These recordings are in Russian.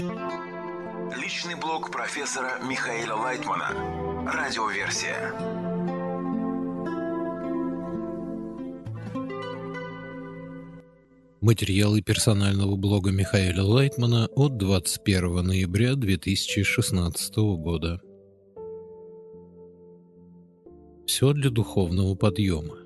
Личный блог профессора Михаила Лайтмана. Радиоверсия. Материалы персонального блога Михаила Лайтмана от 21 ноября 2016 года. Все для духовного подъема.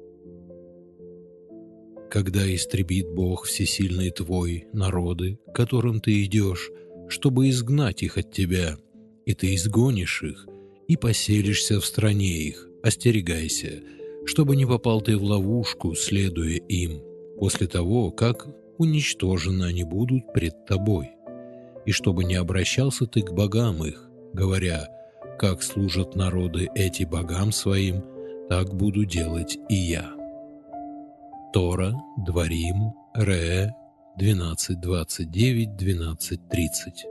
Когда истребит Бог всесильный твой народы, к которым ты идешь, чтобы изгнать их от тебя, и ты изгонишь их, и поселишься в стране их, остерегайся, чтобы не попал ты в ловушку, следуя им, после того, как уничтожены они будут пред тобой, и чтобы не обращался ты к богам их, говоря, как служат народы эти богам своим, так буду делать и я. Тора, Дворим, Ре, 12:29, 12:30.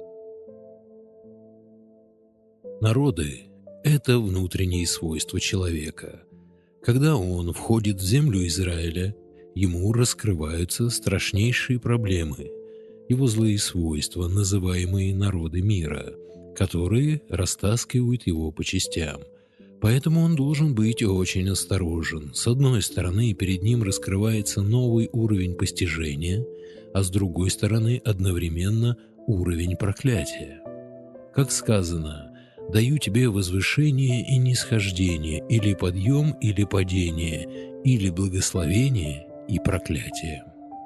Народы – это внутренние свойства человека. Когда он входит в землю Израиля, ему раскрываются страшнейшие проблемы, его злые свойства, называемые народы мира, которые растаскивают его по частям. Поэтому он должен быть очень осторожен. С одной стороны, перед ним раскрывается новый уровень постижения, а с другой стороны, одновременно уровень проклятия. Как сказано, «Даю тебе возвышение и нисхождение, или подъем, или падение, или благословение и проклятие».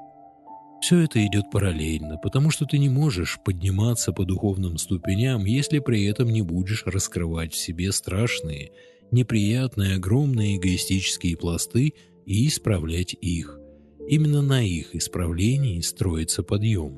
Все это идет параллельно, потому что ты не можешь подниматься по духовным ступеням, если при этом не будешь раскрывать в себе страшные, неприятные, огромные эгоистические пласты и исправлять их. Именно на их исправлении строится подъем.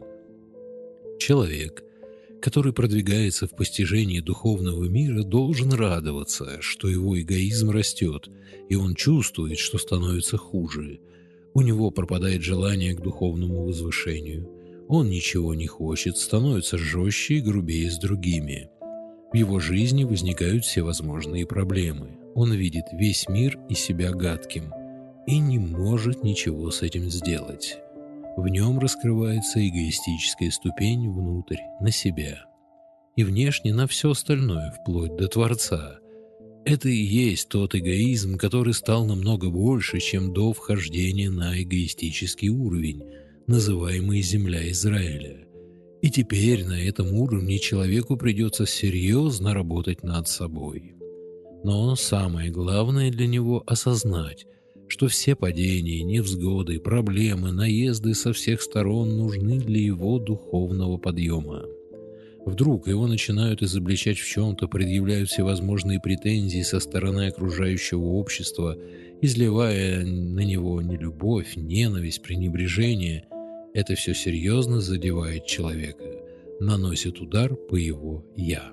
Человек, который продвигается в постижении духовного мира, должен радоваться, что его эгоизм растет, и он чувствует, что становится хуже. У него пропадает желание к духовному возвышению. Он ничего не хочет, становится жестче и грубее с другими. В его жизни возникают всевозможные проблемы. Он видит весь мир и себя гадким и не может ничего с этим сделать. В нем раскрывается эгоистическая ступень внутрь, на себя. И внешне на все остальное, вплоть до Творца. Это и есть тот эгоизм, который стал намного больше, чем до вхождения на эгоистический уровень, называемый «Земля Израиля». И теперь на этом уровне человеку придется серьезно работать над собой. Но самое главное для него – осознать, что все падения, невзгоды, проблемы, наезды со всех сторон нужны для его духовного подъема. Вдруг его начинают изобличать в чем-то, предъявляют всевозможные претензии со стороны окружающего общества, изливая на него нелюбовь, ненависть, пренебрежение. Это все серьезно задевает человека, наносит удар по его «я».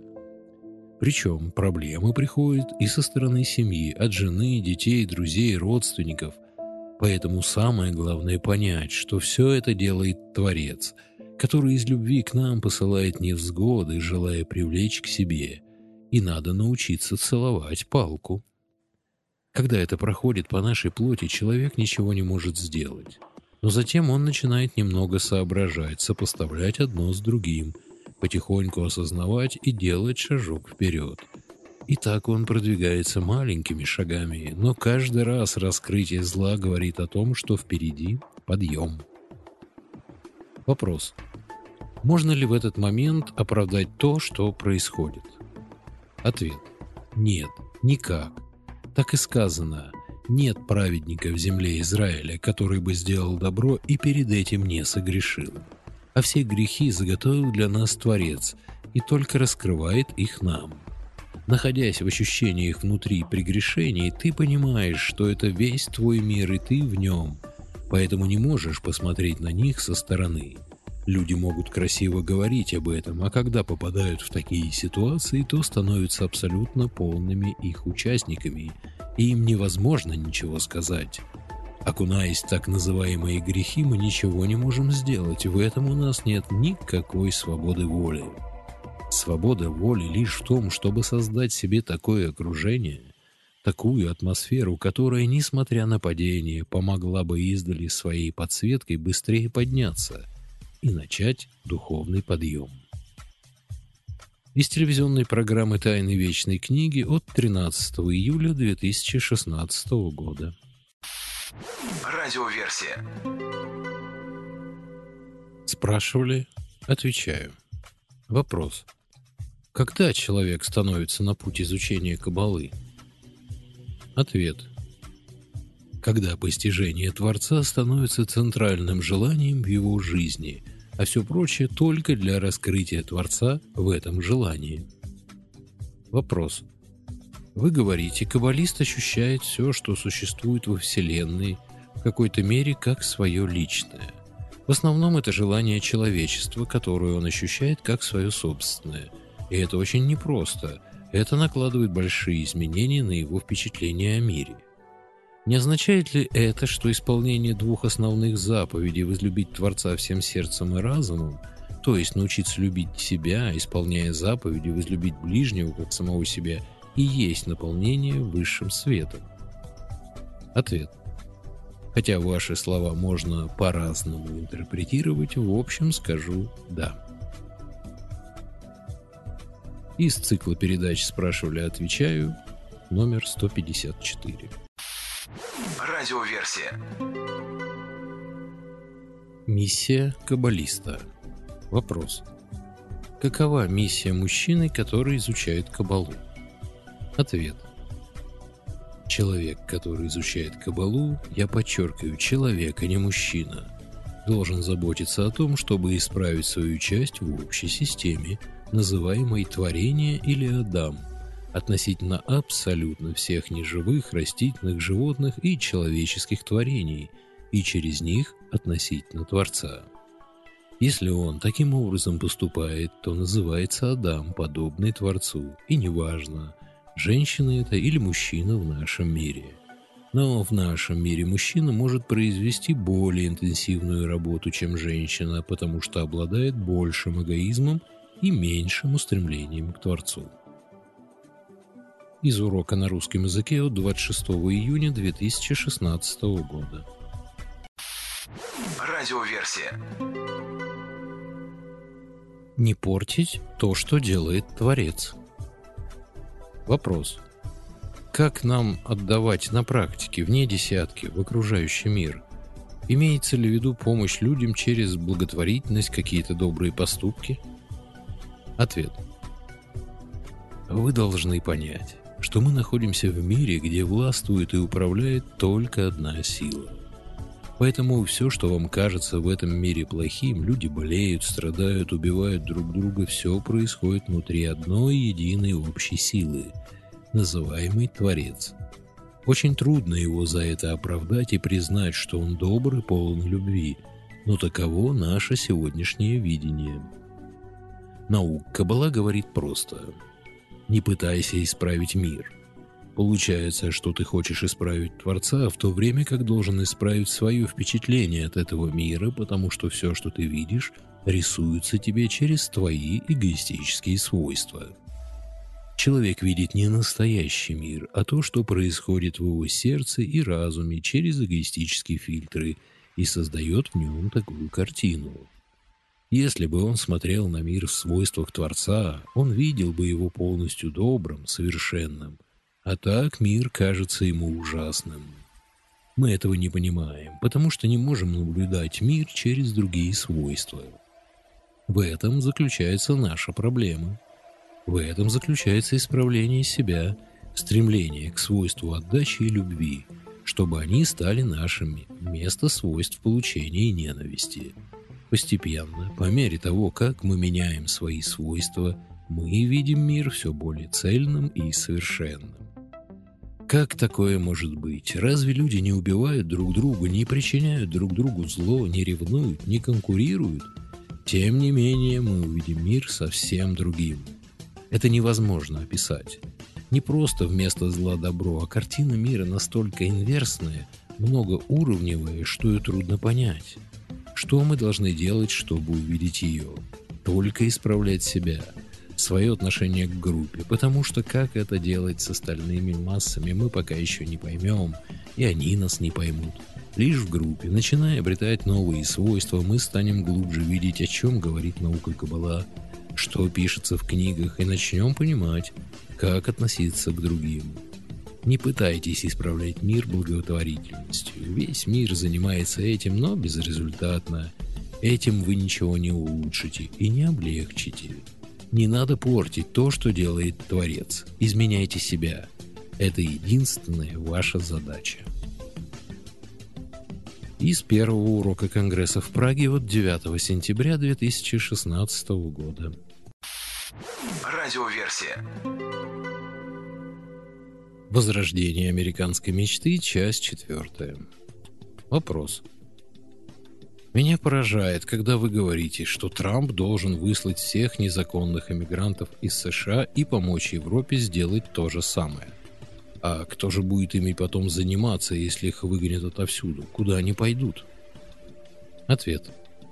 Причем проблемы приходят и со стороны семьи, от жены, детей, друзей, родственников. Поэтому самое главное понять, что все это делает Творец, который из любви к нам посылает невзгоды, желая привлечь к себе, и надо научиться целовать палку. Когда это проходит по нашей плоти, человек ничего не может сделать. Но затем он начинает немного соображать, сопоставлять одно с другим, потихоньку осознавать и делать шажок вперед. И так он продвигается маленькими шагами, но каждый раз раскрытие зла говорит о том, что впереди подъем. Вопрос. Можно ли в этот момент оправдать то, что происходит? Ответ. Нет, никак. Так и сказано. Нет праведника в земле Израиля, который бы сделал добро и перед этим не согрешил. А все грехи заготовил для нас Творец и только раскрывает их нам. Находясь в ощущениях внутри прегрешений, ты понимаешь, что это весь твой мир и ты в нем, поэтому не можешь посмотреть на них со стороны. Люди могут красиво говорить об этом, а когда попадают в такие ситуации, то становятся абсолютно полными их участниками, и им невозможно ничего сказать. Окунаясь в так называемые грехи, мы ничего не можем сделать, в этом у нас нет никакой свободы воли. Свобода воли лишь в том, чтобы создать себе такое окружение, такую атмосферу, которая, несмотря на падение, помогла бы издали своей подсветкой быстрее подняться и начать духовный подъем. Из телевизионной программы «Тайны Вечной Книги» от 13 июля 2016 года. Радиоверсия. Спрашивали? Отвечаю. Вопрос. Когда человек становится на путь изучения Каббалы? Ответ. Когда постижение Творца становится центральным желанием в его жизни, а все прочее только для раскрытия Творца в этом желании. Вопрос. Вы говорите, каббалист ощущает все, что существует во Вселенной, в какой-то мере как свое личное. В основном это желание человечества, которое он ощущает как свое собственное. И это очень непросто. Это накладывает большие изменения на его впечатление о мире. Не означает ли это, что исполнение двух основных заповедей возлюбить Творца всем сердцем и разумом, то есть научиться любить себя, исполняя заповеди, возлюбить ближнего как самого себя, и есть наполнение высшим светом? Ответ. Хотя ваши слова можно по-разному интерпретировать, в общем скажу «да». Из цикла передач «Спрашивали-отвечаю», номер 154. Радиоверсия. Миссия каббалиста. Вопрос. Какова миссия мужчины, который изучает Каббалу? Ответ. Человек, который изучает Каббалу, я подчеркиваю, человек, а не мужчина, должен заботиться о том, чтобы исправить свою часть в общей системе, называемой творение или Адам, относительно абсолютно всех неживых, растительных, животных и человеческих творений, и через них относительно Творца. Если он таким образом поступает, то называется Адам, подобный Творцу, и неважно, женщина это или мужчина в нашем мире. Но в нашем мире мужчина может произвести более интенсивную работу, чем женщина, потому что обладает большим эгоизмом и меньшим устремлением к Творцу. Из урока на русском языке от 26 июня 2016 года. Радиоверсия. Не портить то, что делает Творец. Вопрос. Как нам отдавать на практике, вне десятки, в окружающий мир? Имеется ли в виду помощь людям через благотворительность, какие-то добрые поступки? Ответ. Вы должны понять, что мы находимся в мире, где властвует и управляет только одна сила. Поэтому все, что вам кажется в этом мире плохим, люди болеют, страдают, убивают друг друга, все происходит внутри одной единой общей силы, называемой Творец. Очень трудно его за это оправдать и признать, что он добр и полон любви, но таково наше сегодняшнее видение. Наука Каббала говорит просто: не пытайся исправить мир. Получается, что ты хочешь исправить Творца, в то время как должен исправить свое впечатление от этого мира, потому что все, что ты видишь, рисуется тебе через твои эгоистические свойства. Человек видит не настоящий мир, а то, что происходит в его сердце и разуме через эгоистические фильтры, и создает в нем такую картину. Если бы он смотрел на мир в свойствах Творца, он видел бы его полностью добрым, совершенным, а так мир кажется ему ужасным. Мы этого не понимаем, потому что не можем наблюдать мир через другие свойства. В этом заключается наша проблема. В этом заключается исправление себя, стремление к свойству отдачи и любви, чтобы они стали нашими вместо свойств получения и ненависти. Постепенно, по мере того, как мы меняем свои свойства, мы видим мир все более цельным и совершенным. Как такое может быть? Разве люди не убивают друг друга, не причиняют друг другу зло, не ревнуют, не конкурируют? Тем не менее, мы увидим мир совсем другим. Это невозможно описать. Не просто вместо зла добро, а картина мира настолько инверсная, многоуровневая, что ее трудно понять. Что мы должны делать, чтобы увидеть ее? Только исправлять себя, свое отношение к группе, потому что как это делать с остальными массами, мы пока еще не поймем, и они нас не поймут. Лишь в группе, начиная обретать новые свойства, мы станем глубже видеть, о чем говорит наука Каббала, что пишется в книгах, и начнем понимать, как относиться к другим. Не пытайтесь исправлять мир благотворительностью. Весь мир занимается этим, но безрезультатно. Этим вы ничего не улучшите и не облегчите. Не надо портить то, что делает Творец. Изменяйте себя. Это единственная ваша задача. Из первого урока Конгресса в Праге от 9 сентября 2016 года. Радиоверсия. Возрождение американской мечты, часть 4. Вопрос. Меня поражает, когда вы говорите, что Трамп должен выслать всех незаконных иммигрантов из США и помочь Европе сделать то же самое. А кто же будет ими потом заниматься, если их выгонят отовсюду? Куда они пойдут? Ответ.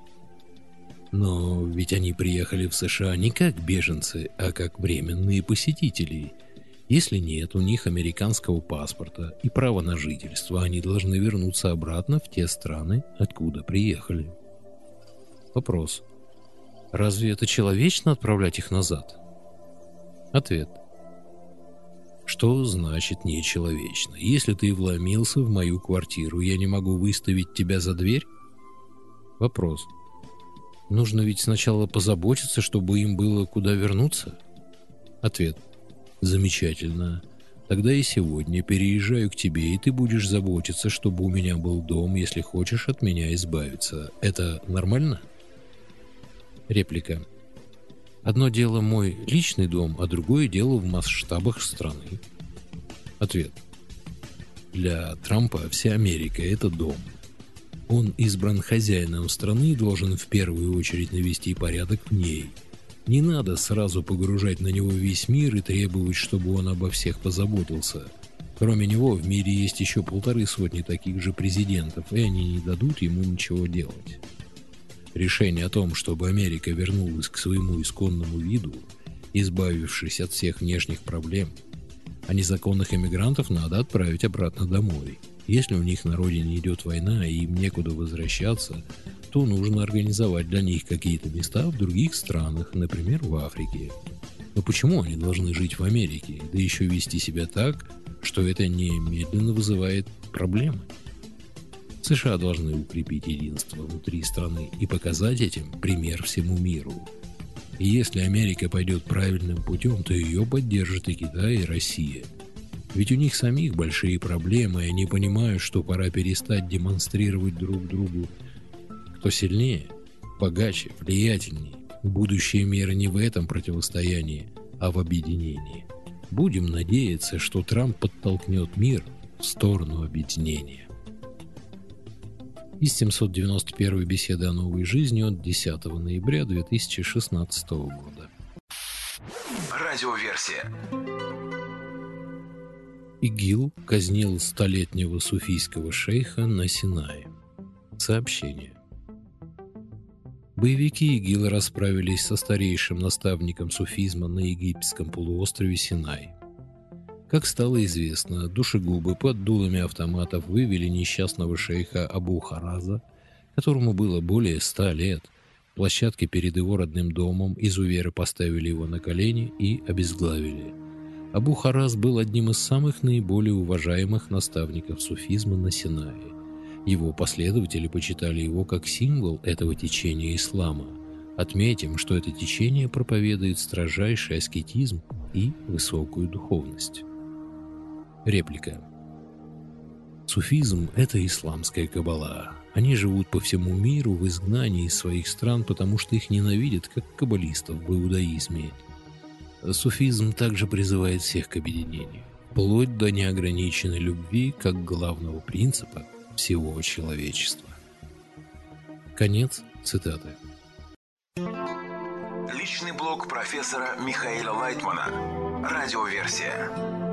Но ведь они приехали в США не как беженцы, а как временные посетители. Если нет у них американского паспорта и права на жительство, они должны вернуться обратно в те страны, откуда приехали. Вопрос. Разве это человечно отправлять их назад? Ответ. Что значит нечеловечно? Если ты вломился в мою квартиру, я не могу выставить тебя за дверь? Вопрос. Нужно ведь сначала позаботиться, чтобы им было куда вернуться? Ответ. Замечательно. Тогда и сегодня переезжаю к тебе, и ты будешь заботиться, чтобы у меня был дом, если хочешь от меня избавиться. Это нормально? Реплика. Одно дело мой личный дом, а другое дело в масштабах страны. Ответ. Для Трампа вся Америка – это дом. Он избран хозяином страны и должен в первую очередь навести порядок в ней. Не надо сразу погружать на него весь мир и требовать, чтобы он обо всех позаботился. Кроме него в мире есть еще 150 таких же президентов, и они не дадут ему ничего делать. Решение о том, чтобы Америка вернулась к своему исконному виду, избавившись от всех внешних проблем, а незаконных иммигрантов надо отправить обратно домой. Если у них на родине идет война и им некуда возвращаться, то нужно организовать для них какие-то места в других странах, например, в Африке. Но почему они должны жить в Америке, да еще вести себя так, что это немедленно вызывает проблемы? США должны укрепить единство внутри страны и показать этим пример всему миру. И если Америка пойдет правильным путем, то ее поддержат и Китай, и Россия. Ведь у них самих большие проблемы, и они понимают, что пора перестать демонстрировать друг другу, кто сильнее, богаче, влиятельнее. Будущее мира не в этом противостоянии, а в объединении. Будем надеяться, что Трамп подтолкнет мир в сторону объединения. Из 791 беседы о новой жизни от 10 ноября 2016 года. Радиоверсия. ИГИЛ казнил 100-летнего суфийского шейха на Синае. Сообщение. Боевики ИГИЛ расправились со старейшим наставником суфизма на египетском полуострове Синай. Как стало известно, душегубы под дулами автоматов вывели несчастного шейха Абу Хараза, которому было более 100 лет. В площадке перед его родным домом изуверы поставили его на колени и обезглавили. Абу Хараз был одним из самых наиболее уважаемых наставников суфизма на Синае. Его последователи почитали его как символ этого течения ислама. Отметим, что это течение проповедует строжайший аскетизм и высокую духовность. Реплика. Суфизм – это исламская каббала. Они живут по всему миру в изгнании из своих стран, потому что их ненавидят, как каббалистов в иудаизме. Суфизм также призывает всех к объединению, вплоть до неограниченной любви как главного принципа всего человечества. Конец цитаты. Личный блог профессора Михаила Лайтмана. Радиоверсия.